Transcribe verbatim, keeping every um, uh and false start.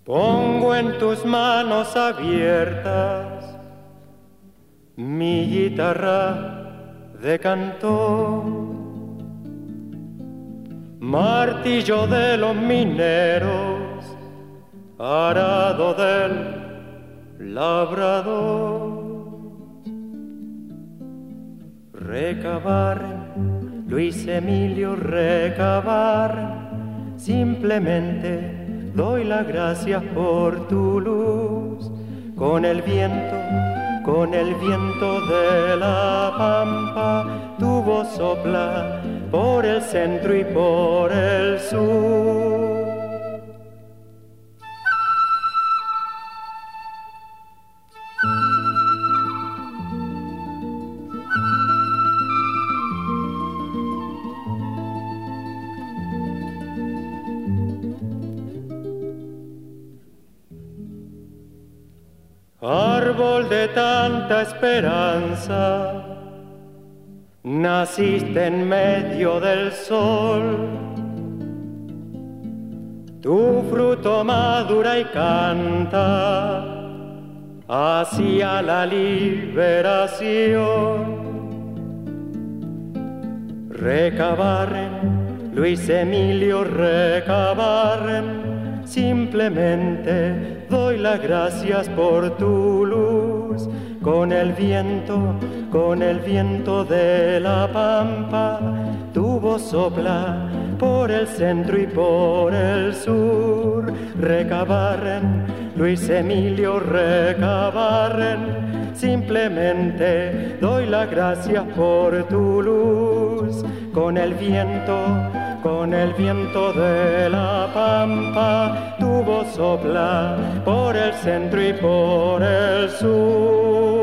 Pongo en tus manos abiertas mi guitarra de cantor, martillo de los mineros, arado del labrador. Recabar, Luis Emilio, recabar, simplemente doy las gracias por tu luz. Con el viento, con el viento de la pampa, tu voz sopla por el centro y por el sur. Árbol de tanta esperanza, naciste en medio del sol. Tu fruto madura y canta hacia la liberación. Recabarren, Luis Emilio, recabarren, simplemente doy las gracias por tu luz. Con el viento, con el viento de la pampa, tu voz sopla por el centro y por el sur. Recabarren, Luis Emilio, recabarren, simplemente doy las gracias por tu luz. Con el viento, con el viento de la pampa, tu voz sopla por el centro y por el sur.